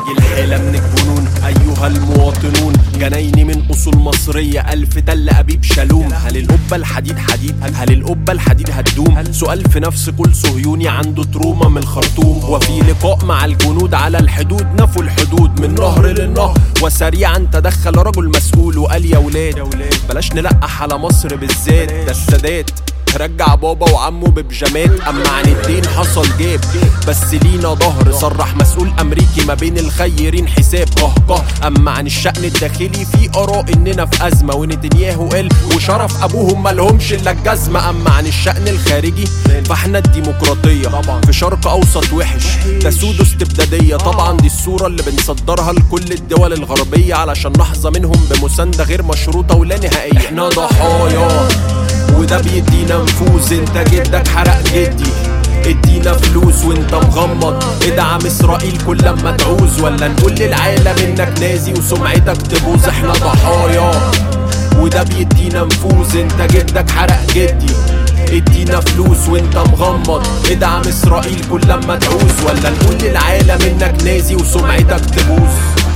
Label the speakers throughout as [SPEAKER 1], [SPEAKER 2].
[SPEAKER 1] زي الحيلة من الجنون أيها المواطنون، جنايني من أصول مصرية، ألف تل أبيب شالوم. هل القبة الحديد حديد؟ هل القبة الحديد هتدوم؟ سؤال في نفس كل صهيوني عنده تروما من الخرطوم. وفي لقاء مع الجنود على الحدود نفوا الحدود من نهر للنهر، وسريعا تدخل رجل مسؤول وقال يا ولاد بلاش نلقح على مصر بالذات، ده السادات رجع بابا وعمه ببجامات. اما عن الدين حصل جاب بس لينا ظهر، صرح مسؤول امريكي ما بين الخيرين حساب قهقه. اما عن الشأن الداخلي في اراء اننا في ازمه، ونتنياهو قال وشرف ابوهم مالهمش الا الجزمه. اما عن الشأن الخارجي فاحنا الديمقراطيه في شرق اوسط وحش تسود استبداديه. طبعا دي الصوره اللي بنصدرها لكل الدول الغربيه علشان نحظى منهم بمسانده غير مشروطه ولا نهائيه. احنا ضحايا وده بيدينا نفوذ، انت جدك حرق جدي ادينا فلوس وانت مغمض، ادعم اسرائيل كل لما تعوز، ولا نقول للعالم انك نازي وسمعتك تبوظ. احنا ضحايا وده بيدينا نفوذ، انت جدك حرق جدي ادينا فلوس وانت مغمض، ادعم اسرائيل كل لما تعوز، ولا نقول للعالم انك نازي وسمعتك تبوظ.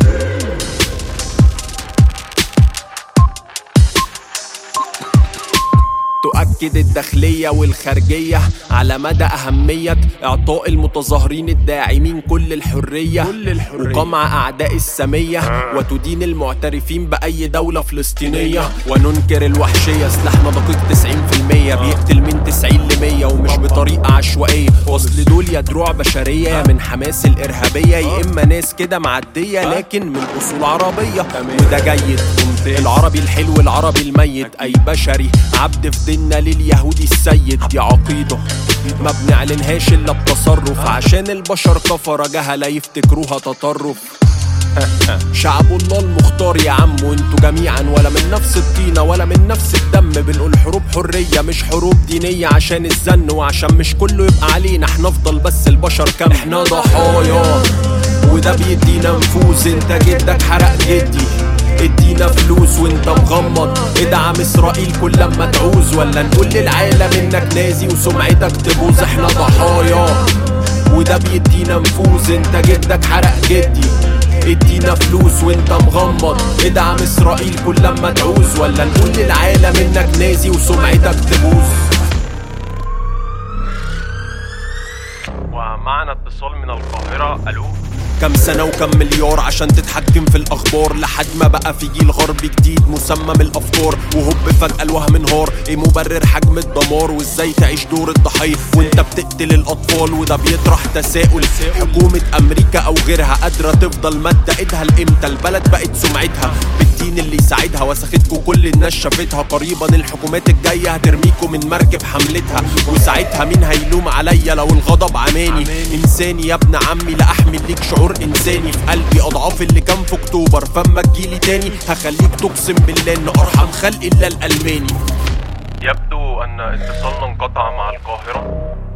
[SPEAKER 1] تؤكد الداخلية والخارجية على مدى أهمية إعطاء المتظاهرين الداعمين كل الحرية وقمع أعداء السامية، وتدين المعترفين بأي دولة فلسطينية. وننكر الوحشية، سلاحنا دقيق 90% بيقتل من 90 ل100 ومش بطريقة عشوائية. وصل دول يا دروع بشرية يا من حماس الإرهابية، يا إما ناس كده معدية لكن من أصول عربية، وده جيد. العربي الحلو العربي الميت أي بشري عبد في ديننا لليهودي السيد، دي عقيدة ما بنعلنهاش إلا بتصرف، عشان البشر كفرة جهلة يفتكروها تطرف. شعب الله المختار يا عم، وانتوا جميعا ولا من نفس الطينة ولا من نفس الدم. بنقول حروب حرية مش حروب دينية عشان الزن وعشان مش كله يبقى علينا، احنا افضل بس البشر كم. احنا ضحايا وده بيدينا نفوذ، انت جدك حرق جدي ادينا فلوس وانت مغمض، ادعم اسرائيل كل لما تعوز، ولا نقول للعالم انك نازي وسمعتك تبوظ. احنا ضحايا وده بيدينا نفوذ، انت جدك حرق جدي ادينا فلوس وانت مغمض، ادعم اسرائيل كل لما تعوز، ولا نقول للعالم انك نازي وسمعتك تبوظ.
[SPEAKER 2] ومعنا اتصال من القاهرة. الو،
[SPEAKER 1] كم سنة وكم مليار عشان تتحكم في الأخبار، لحد ما بقى في جيل غربي جديد مسمى بالأفكار، وهوب فجأة الوهم انهار. ايه مبرر حجم الدمار وازاي تعيش دور الضحية وانت بتقتل الأطفال؟ وده بيطرح تساؤل، حكومة أمريكا أو غيرها قادرة تفضل مادة ايدها لإمتى؟ البلد بقت سمعتها بالدين اللي يساعدها، وسختكوا كل الناس شافتها. قريبا الحكومات الجاية هترميكوا من مركب حملتها، وساعتها مين هيلوم عليا لو الغضب عماني؟ إنساني يا ابن عمي لا أحمل ليك شعور إنساني، في قلبي أضعاف اللي كان في أكتوبر، فما تجيلي تاني هخليك تقسم بالله إن أرحم خلق إلا الألماني.
[SPEAKER 2] يبدو أن اتصالنا انقطع مع القاهرة.